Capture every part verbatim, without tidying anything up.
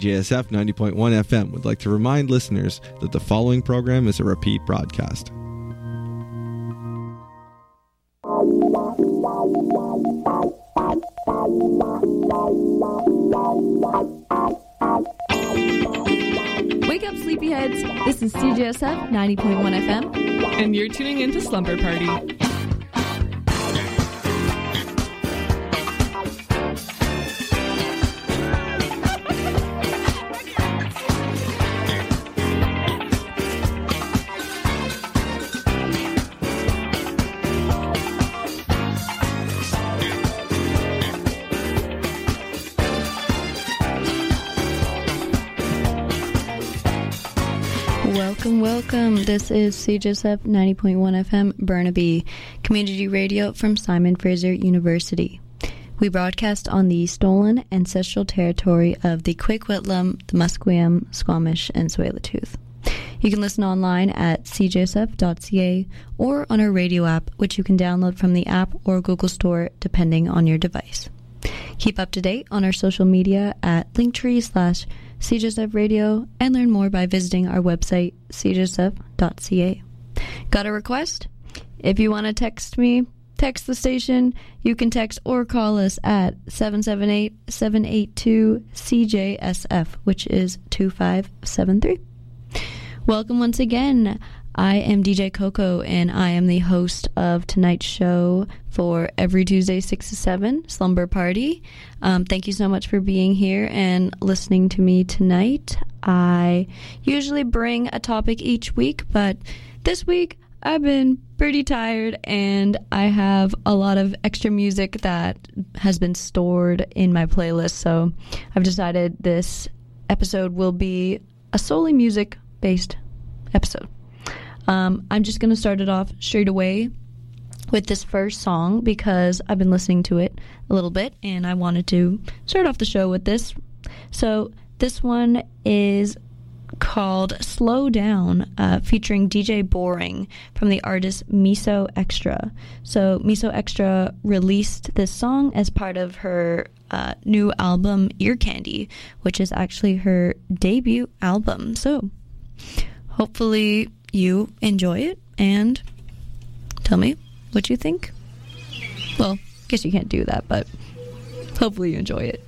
J S F ninety point one F M would like to remind listeners that the following program is a repeat broadcast. Wake up, sleepyheads. This is C J S F ninety point one F M. And you're tuning into Slumber Party. Welcome, welcome. This is C J S F ninety point one F M Burnaby, community radio from Simon Fraser University. We broadcast on the stolen ancestral territory of the Coquitlam, the Musqueam, Squamish, and Tsleil-Waututh. You can listen online at c j s f dot c a or on our radio app, which you can download from the app or Google Store, depending on your device. Keep up to date on our social media at linktree slash C J S F Radio and learn more by visiting our website, c j s f dot c a. Got a request? If you want to text me, text the station, you can text or call us at seven seven eight, seven eight two, C J S F, which is two five seven three. Welcome once again. I am D J Coco, and I am the host of tonight's show for every Tuesday, six to seven, Slumber Party. Um, thank you so much for being here and listening to me tonight. I usually bring a topic each week, but this week I've been pretty tired, and I have a lot of extra music that has been stored in my playlist, so I've decided this episode will be a solely music-based episode. Um, I'm just going to start it off straight away with this first song because I've been listening to it a little bit and I wanted to start off the show with this. So this one is called Slow Down, uh, featuring D J Boring from the artist Miso Extra. So Miso Extra released this song as part of her uh, new album Ear Candy, which is actually her debut album. So hopefully you enjoy it and tell me what you think. Well, I guess you can't do that, but hopefully you enjoy it.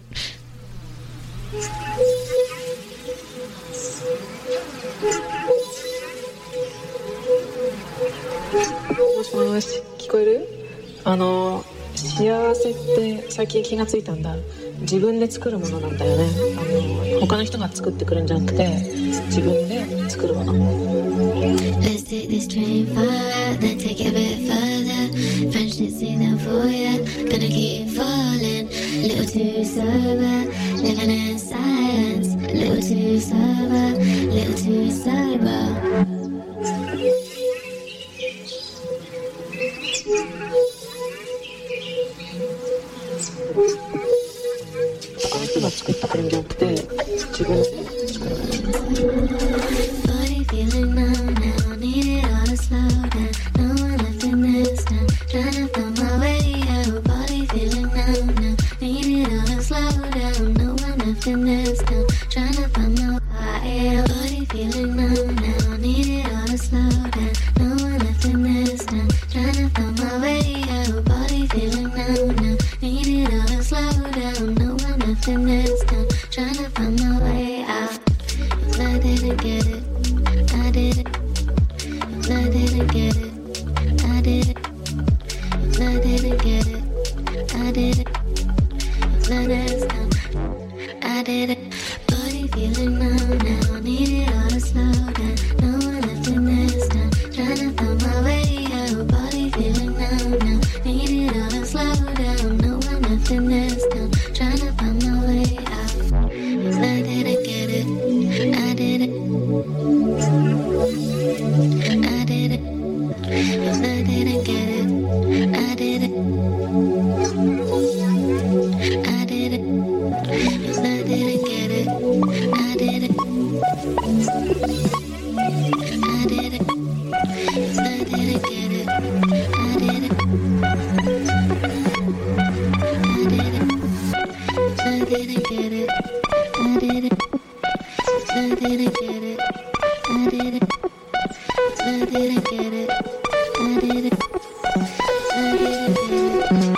Moshi, 聞こえる？あの幸せって最近気がついたんだ。自分で作るものなんだよね。あの他の人が作ってくるんじゃなくて自分で作るもの。 Let's take this train far out, then take it a bit further. French didn't see them for ya. Gonna keep falling, little too sober, living in silence. Little too sober, little too sober. 他の人が作ってくるんじゃなくて自分で作る。Body feeling numb now, need it all to slow down. No one left in this town, trying to find my way out. Body feeling numb now, need it all to slow down. No one left in this town, trying to find my way out. Body feeling numb now, need it all to slow down. No one left in this town, trying to find my way out. Body feeling numb now, need it all to slow down. No one left in this town, trying to find my way out. If I didn't get it, I did it. If I didn't get it, I did it. If I didn't get it, I did it. If I didn't, I did it. Body feeling numb now, need it all to slow down. No one left in this town, trying to find my way out. Body feeling numb now, need it all to slow down. No one left in this town, trying to find my way out. If I didn't get it, I did it. I did it. If I didn't get it, I did it. I did it. If I didn't get it, I did it. didn't get it. I didn't. I didn't get it. I didn't. I didn't get it.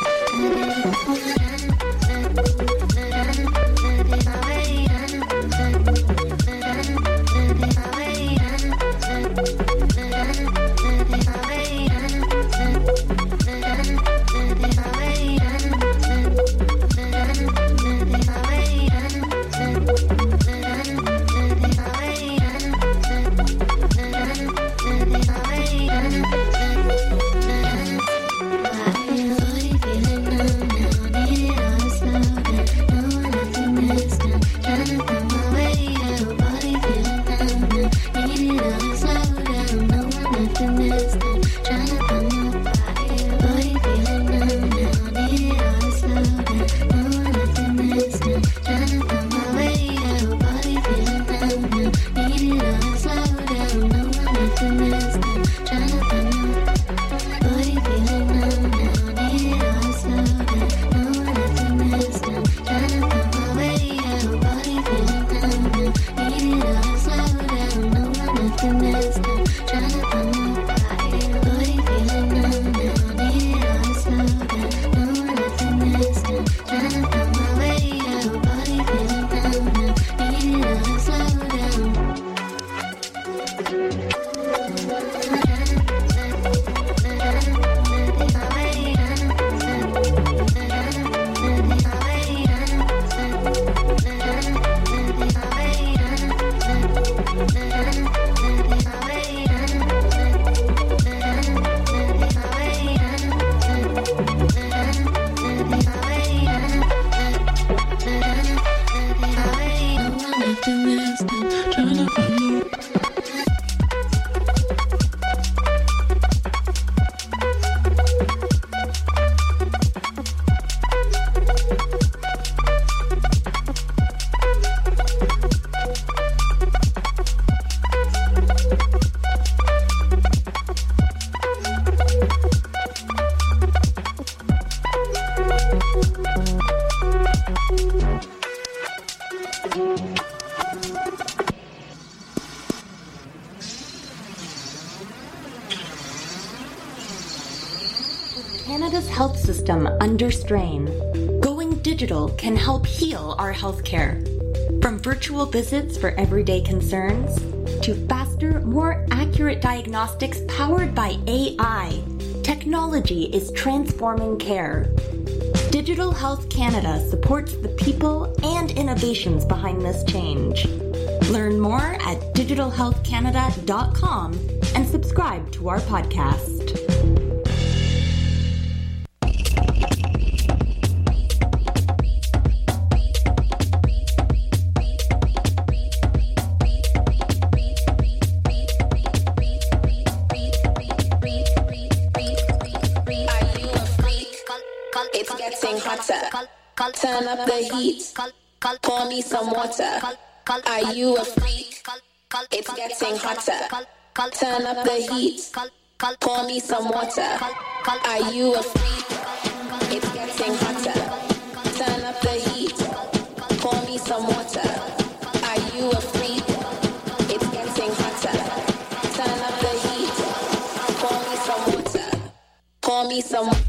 Canada's health system under strain. Going digital can help heal our healthcare. From virtual visits for everyday concerns to faster, more accurate diagnostics powered by A I, technology is transforming care. Digital Health Canada supports the people and innovations behind this change. Learn more at digital health canada dot com and subscribe to our podcast. Turn up the heat, pour me some water. Are you a freak? It's getting hotter. Turn up the heat, pour me some water. Are you a freak? It's getting hotter. Turn up the heat, pour me some water. Are you a freak? It's getting hotter. Turn up the heat, pour me some water. Pour me some water.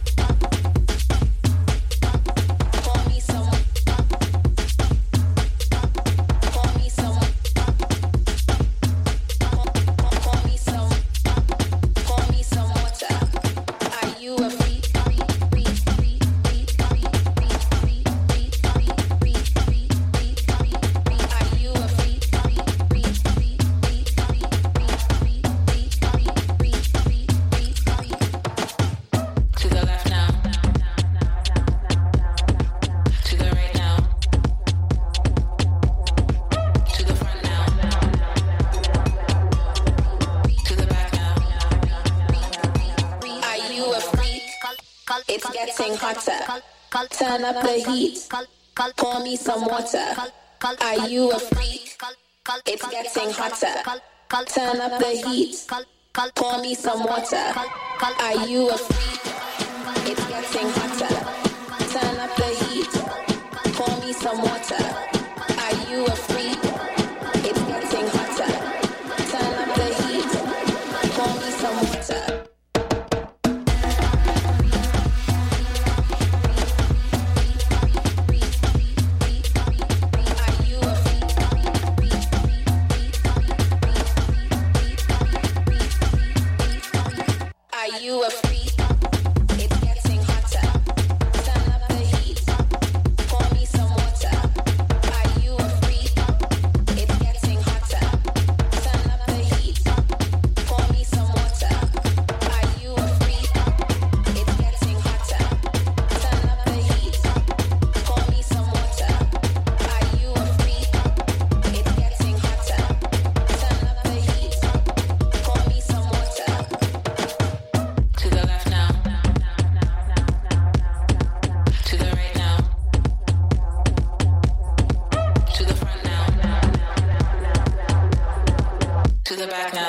It's getting hotter. Turn up the heat. Pour me some water. Are you a freak? It's getting hotter. Turn up the heat. Pour me some water. Are you a freak? It's getting hotter. Turn up the heat. Pour me some water. Are you a freak? It's getting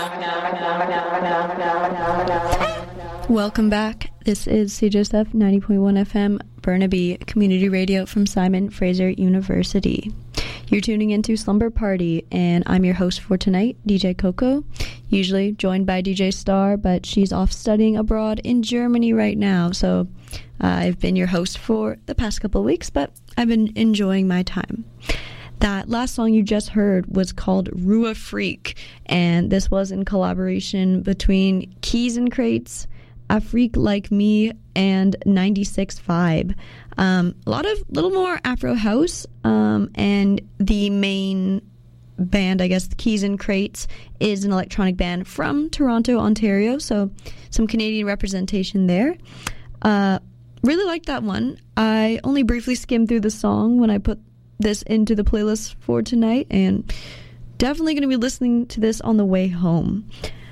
Welcome back. This is C J S F ninety point one F M, Burnaby Community Radio from Simon Fraser University. You're tuning into Slumber Party, and I'm your host for tonight, D J Coco, usually joined by D J Star, but she's off studying abroad in Germany right now, so uh, I've been your host for the past couple of weeks, but I've been enjoying my time. That last song you just heard was called Rua Freak, and this was in collaboration between Keys and Crates, A Freak Like Me, and ninety-six Vibe. Um, a lot of little more Afro house, um, and the main band, I guess, Keys and Crates, is an electronic band from Toronto, Ontario, so some Canadian representation there. Uh, really liked that one. I only briefly skimmed through the song when I put this into the playlist for tonight, and definitely going to be listening to this on the way home.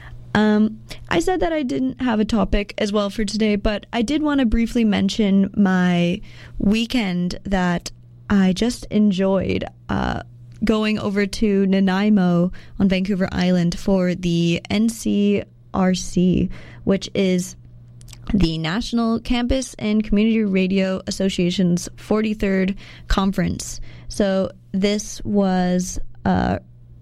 Um, I said that I didn't have a topic as well for today, but I did want to briefly mention my weekend that I just enjoyed, uh, going over to Nanaimo on Vancouver Island for the N C R C, which is the National Campus and Community Radio Association's forty-third conference. So this was uh,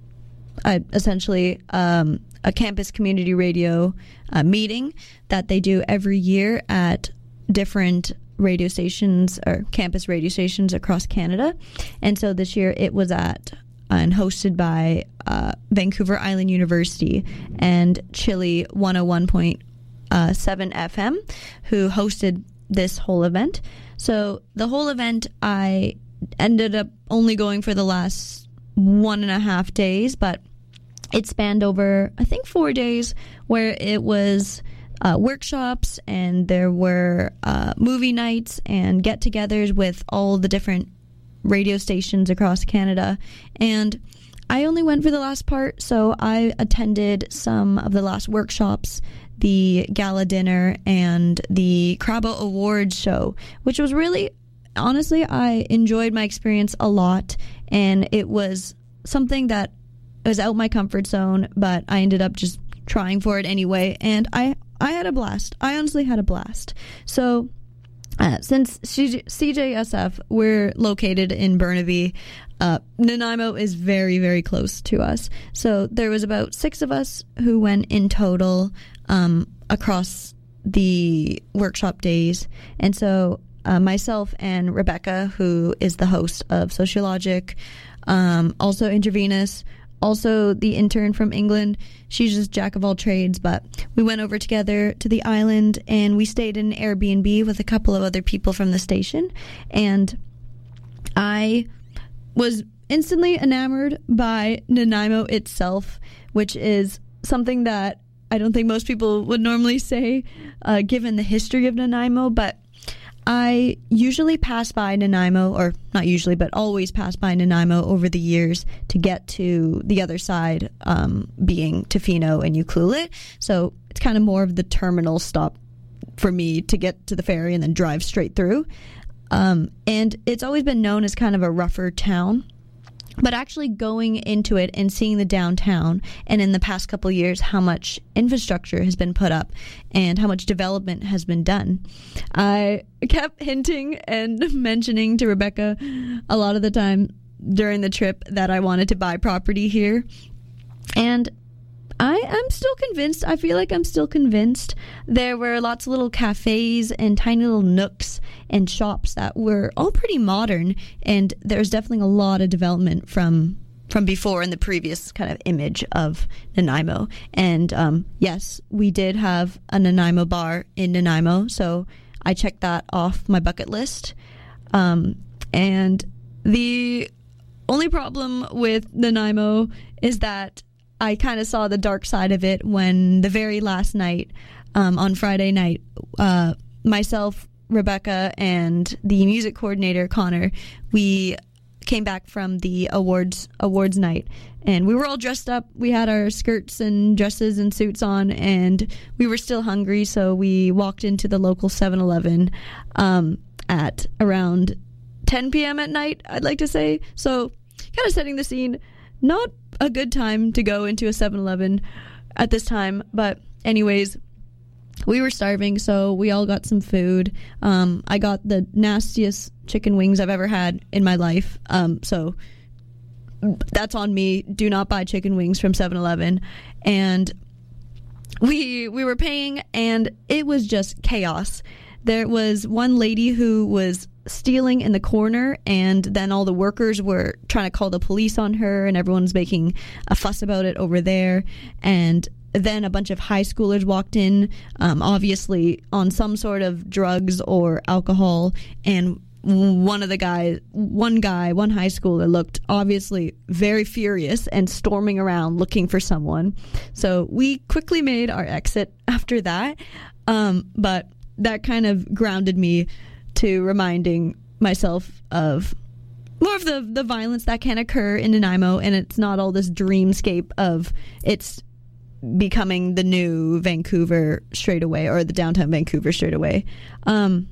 uh, essentially um, a campus community radio uh, meeting that they do every year at different radio stations or campus radio stations across Canada. And so this year it was at and hosted by uh, Vancouver Island University and Chile one oh one point seven F M, who hosted this whole event. So the whole event, I ended up only going for the last one and a half days, but it spanned over, I think, four days, where it was uh, workshops, and there were uh, movie nights and get-togethers with all the different radio stations across Canada. And I only went for the last part, so I attended some of the last workshops, the gala dinner, and the Crabbo Awards show, which was really, honestly, I enjoyed my experience a lot, and it was something that was out my comfort zone, but I ended up just trying for it anyway, and I, I had a blast. I honestly had a blast. So Uh, since C J S F, we're located in Burnaby, uh, Nanaimo is very, very close to us. So there was about six of us who went in total um, across the workshop days. And so uh, myself and Rebecca, who is the host of Sociologic, um, also Intravenous, also the intern from England, she's just jack of all trades, but we went over together to the island and we stayed in an Airbnb with a couple of other people from the station, and I was instantly enamored by Nanaimo itself, which is something that I don't think most people would normally say, uh, given the history of Nanaimo, but I usually pass by Nanaimo, or not usually, but always pass by Nanaimo over the years to get to the other side, um, being Tofino and Ucluelet. So it's kind of more of the terminal stop for me to get to the ferry and then drive straight through. Um, and it's always been known as kind of a rougher town. But actually going into it and seeing the downtown, and in the past couple of years how much infrastructure has been put up and how much development has been done, I kept hinting and mentioning to Rebecca a lot of the time during the trip that I wanted to buy property here. And I am still convinced. I feel like I'm still convinced. There were lots of little cafes and tiny little nooks and shops that were all pretty modern, and there's definitely a lot of development from from before in the previous kind of image of Nanaimo. And um, yes, we did have a Nanaimo bar in Nanaimo, so I checked that off my bucket list. Um, and the only problem with Nanaimo is that I kind of saw the dark side of it when the very last night, um, on Friday night, uh, myself, Rebecca, and the music coordinator, Connor, we came back from the awards awards night, and we were all dressed up. We had our skirts and dresses and suits on, and we were still hungry, so we walked into the local seven eleven um, at around ten p.m. at night, I'd like to say. So kind of setting the scene. Not a good time to go into a seven eleven at this time. But anyways, we were starving, so we all got some food. Um, I got the nastiest chicken wings I've ever had in my life. Um, so that's on me. Do not buy chicken wings from seven eleven. And we we were paying, and it was just chaos. There was one lady who was stealing in the corner, and then all the workers were trying to call the police on her, and everyone's making a fuss about it over there. And then a bunch of high schoolers walked in, um, obviously on some sort of drugs or alcohol, and one of the guys, one guy, one high schooler looked obviously very furious and storming around looking for someone. So we quickly made our exit after that, um, but that kind of grounded me to reminding myself of more of the, the violence that can occur in Nanaimo, and it's not all this dreamscape of it's becoming the new Vancouver straight away, or the downtown Vancouver straight away. Um,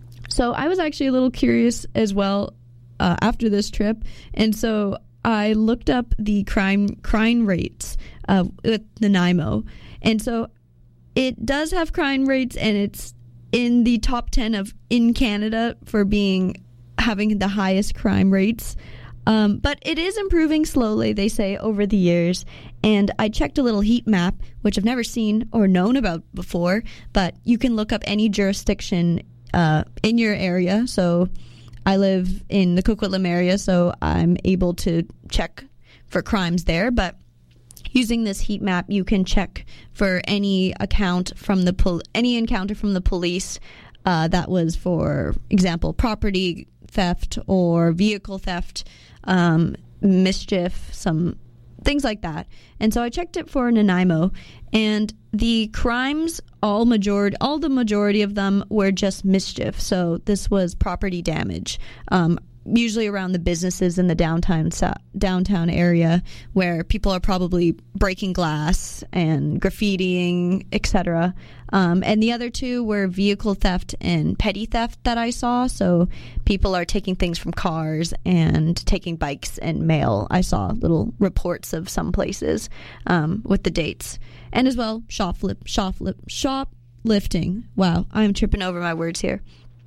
so I was actually a little curious as well uh, after this trip, and so I looked up the crime crime rates uh, with Nanaimo, and so it does have crime rates, and it's in the top ten of in Canada for being having the highest crime rates. Um, but it is improving slowly, they say, over the years. And I checked a little heat map, which I've never seen or known about before, but you can look up any jurisdiction uh, in your area. So I live in the Coquitlam area, so I'm able to check for crimes there. But using this heat map, you can check for any account from the pol- any encounter from the police uh, that was, for example, property theft or vehicle theft, um, mischief, some things like that. And so I checked it for Nanaimo, and the crimes, all majority, all the majority of them were just mischief. So this was property damage, um, usually around the businesses in the downtown downtown area, where people are probably breaking glass and graffitiing, et cetera. Um, and the other two were vehicle theft and petty theft that I saw. So people are taking things from cars and taking bikes and mail. I saw little reports of some places um, with the dates. And as well, shoplif- shoplif- shoplifting. Wow, I'm tripping over my words here.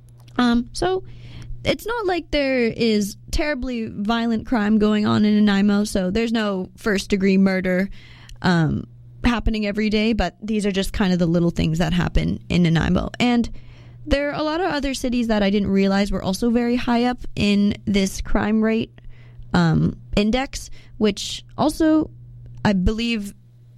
Um, so it's not like there is terribly violent crime going on in Nanaimo, so there's no first-degree murder um, happening every day, but these are just kind of the little things that happen in Nanaimo. And there are a lot of other cities that I didn't realize were also very high up in this crime rate um, index, which also, I believe,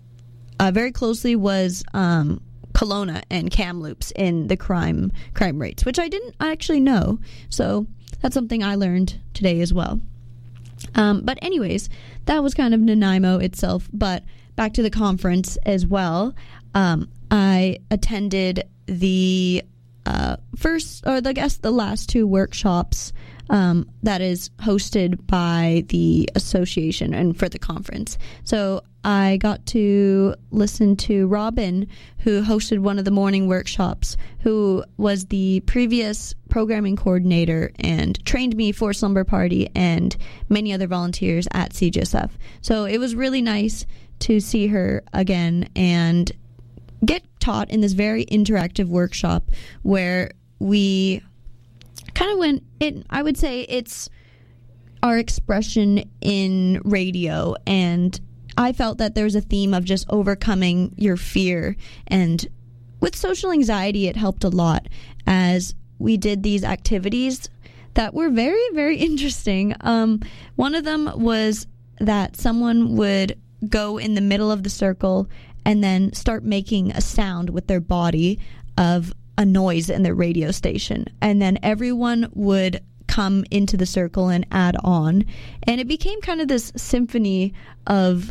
uh, very closely was um, Kelowna and Kamloops in the crime crime rates, which I didn't actually know. So that's something I learned today as well. Um, but anyways, that was kind of Nanaimo itself. But back to the conference as well. Um, I attended the uh, first, or I guess the last two workshops um, that is hosted by the association and for the conference. So I got to listen to Robin, who hosted one of the morning workshops, who was the previous programming coordinator and trained me for Slumber Party and many other volunteers at C G S F. So it was really nice to see her again and get taught in this very interactive workshop where we kind of went in. I would say it's our expression in radio, and I felt that there was a theme of just overcoming your fear. And with social anxiety, it helped a lot as we did these activities that were very, very interesting. Um, one of them was that someone would go in the middle of the circle and then start making a sound with their body of a noise in their radio station. And then everyone would come into the circle and add on. And it became kind of this symphony of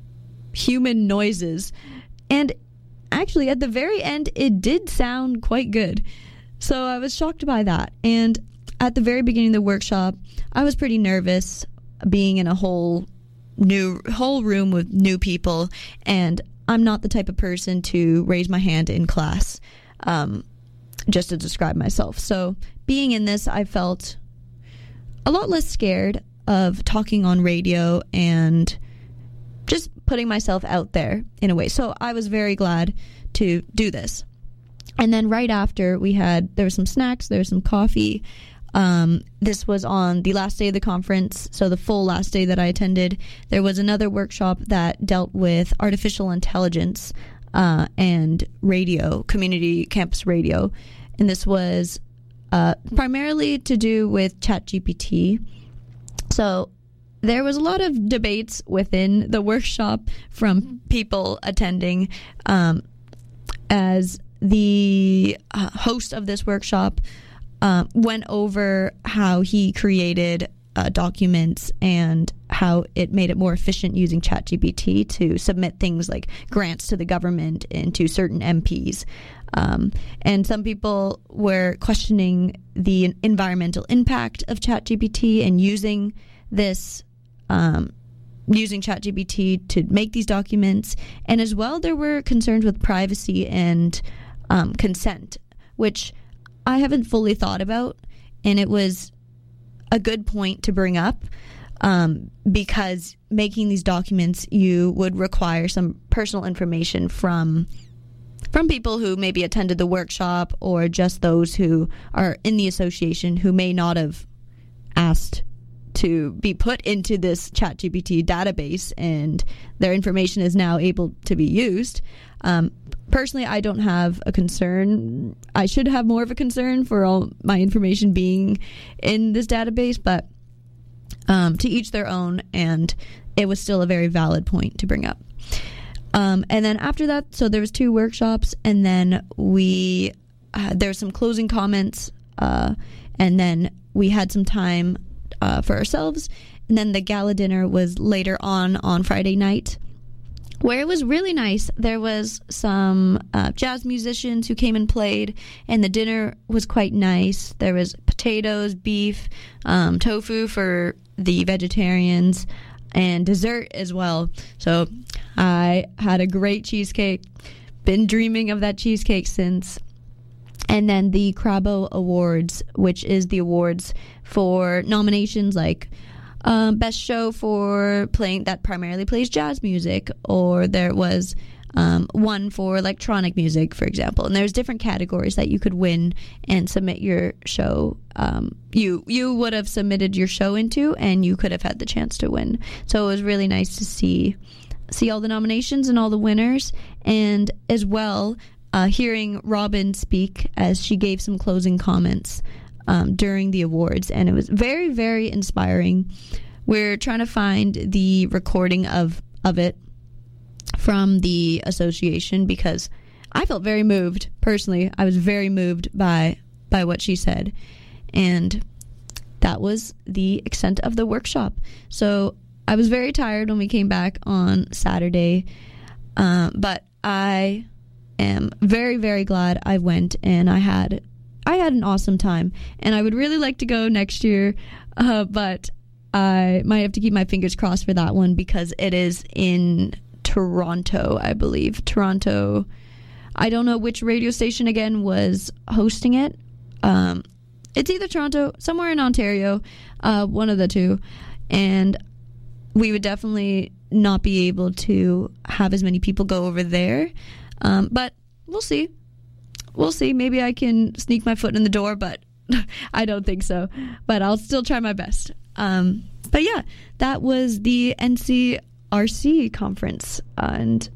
human noises. And actually, at the very end, it did sound quite good. So I was shocked by that. And at the very beginning of the workshop, I was pretty nervous being in a whole new whole room with new people, and I'm not the type of person to raise my hand in class um, just to describe myself. So being in this, I felt a lot less scared of talking on radio and just putting myself out there in a way. So I was very glad to do this. And then right after, we had, there were some snacks, there was some coffee. Um, this was on the last day of the conference, so the full last day that I attended. There was another workshop that dealt with artificial intelligence uh, and radio, community campus radio. And this was uh, primarily to do with ChatGPT. So there was a lot of debates within the workshop from people attending. Um, as the uh, host of this workshop uh, went over how he created uh, documents and how it made it more efficient using ChatGPT to submit things like grants to the government and to certain M Ps. Um, and some people were questioning the environmental impact of ChatGPT and using this um, using ChatGPT to make these documents. And as well, there were concerns with privacy and um, consent, which I haven't fully thought about. And it was a good point to bring up um, because making these documents, you would require some personal information from from people who maybe attended the workshop or just those who are in the association who may not have asked to be put into this ChatGPT database, and their information is now able to be used. Um, personally, I don't have a concern. I should have more of a concern for all my information being in this database, but um, to each their own, and it was still a very valid point to bring up. Um, and then after that, so there was two workshops, and then we uh, there were some closing comments, uh, and then we had some time Uh, for ourselves, and then the gala dinner was later on on Friday night, where it was really nice. There was some uh, jazz musicians who came and played, and the dinner was quite nice. There was potatoes, beef, um, tofu for the vegetarians, and dessert as well. So I had a great cheesecake. Been dreaming of that cheesecake since. And then the Crabo Awards, which is the awards for nominations like um, Best Show for playing that primarily plays jazz music, or there was um, one for electronic music, for example. And there's different categories that you could win and submit your show. Um, you you would have submitted your show into, and you could have had the chance to win. So it was really nice to see see all the nominations and all the winners, and as well. Uh, hearing Robin speak as she gave some closing comments um, during the awards, and it was very, very inspiring. We're trying to find the recording of, of it from the association because I felt very moved. Personally, I was very moved by by what she said, and that was the extent of the workshop. So I was very tired when we came back on Saturday, uh, but I am very, very glad I went, and I had I had an awesome time, and I would really like to go next year, uh, but I might have to keep my fingers crossed for that one because it is in Toronto, I believe. Toronto. I don't know which radio station again was hosting it. Um, it's either Toronto, somewhere in Ontario, uh, one of the two, and we would definitely not be able to have as many people go over there. Um, but we'll see. We'll see. Maybe I can sneak my foot in the door, but I don't think so. But I'll still try my best. Um, but yeah, that was the N C R C conference. Uh, and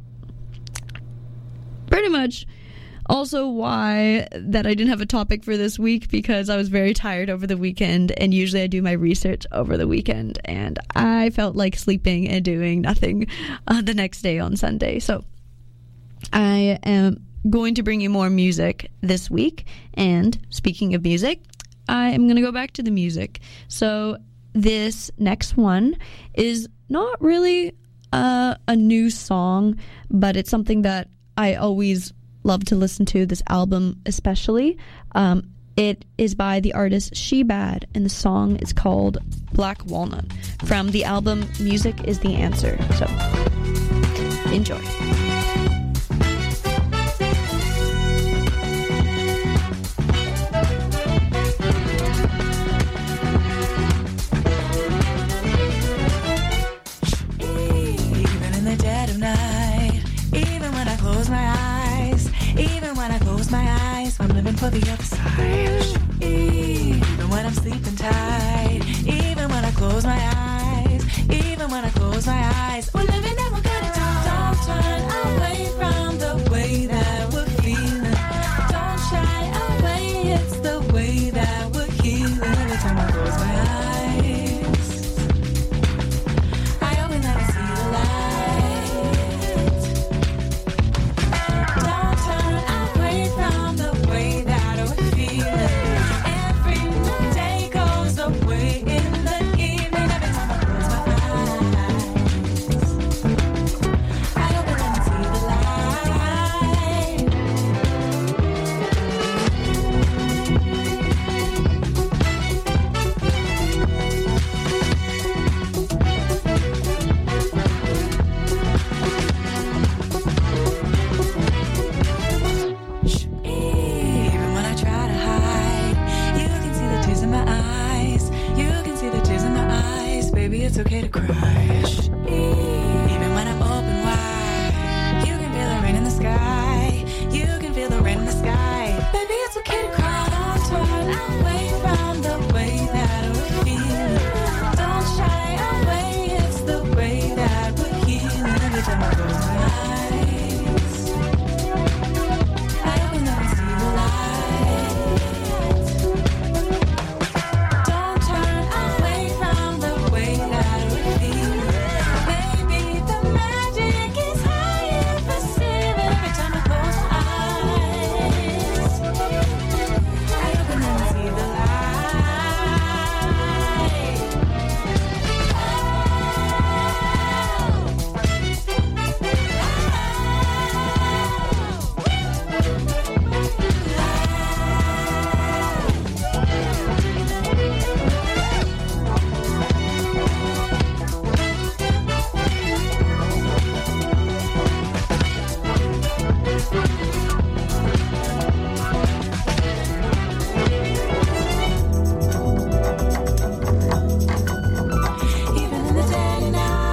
pretty much also why that I didn't have a topic for this week, because I was very tired over the weekend, and usually I do my research over the weekend, and I felt like sleeping and doing nothing uh, the next day on Sunday. So I am going to bring you more music this week. And speaking of music, I am going to go back to the music. So this next one is not really uh, a new song, but it's something that I always love to listen to, this album especially. Um, it is by the artist She Bad, and the song is called Black Walnut from the album Music is the Answer. So enjoy. Even in the the dead of night. Even when I close my eyes, even when I close my eyes, I'm living for the other side. Even when I'm sleeping tight, even when I close my eyes, even when I close my eyes, we're living and we're gonna die. Don't turn away from the way that we're feeling. Don't shy away, it's the way that we're healing. Every time I close my eyes, I open and I see the light. Don't turn away from the way that we're feeling. Every day goes away in the evening. Every time I close my eyes, I open and I see the light. Even when I try to hide, you can see the tears in my eyes. You can see the tears in my eyes. Baby, it's okay to cry. Even when I'm open wide, you can feel the rain in the sky. You can feel the rain in the sky. Baby, it's okay to cry. Don't turn away from the way that we're feeling. Don't shy away, it's the way that we're healing. Every time I close my eyes, I open up and see the light. Don't turn away from the way that we're feeling. Baby, the magic is higher for seeing. Every time I close my eyes, I open up and see the light. Even in the dead of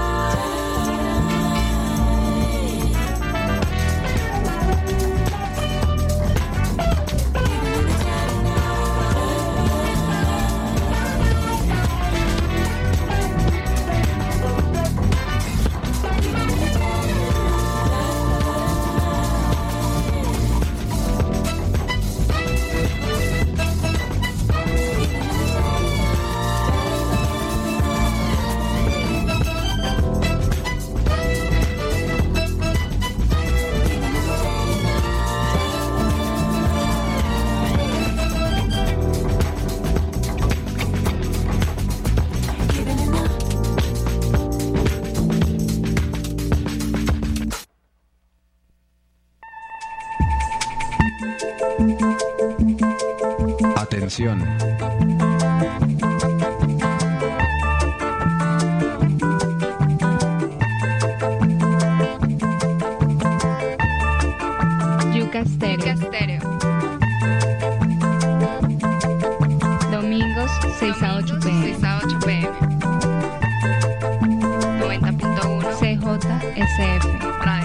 Atención. Yuca Stereo. Domingos seis a ocho p m noventa punto uno C J S F.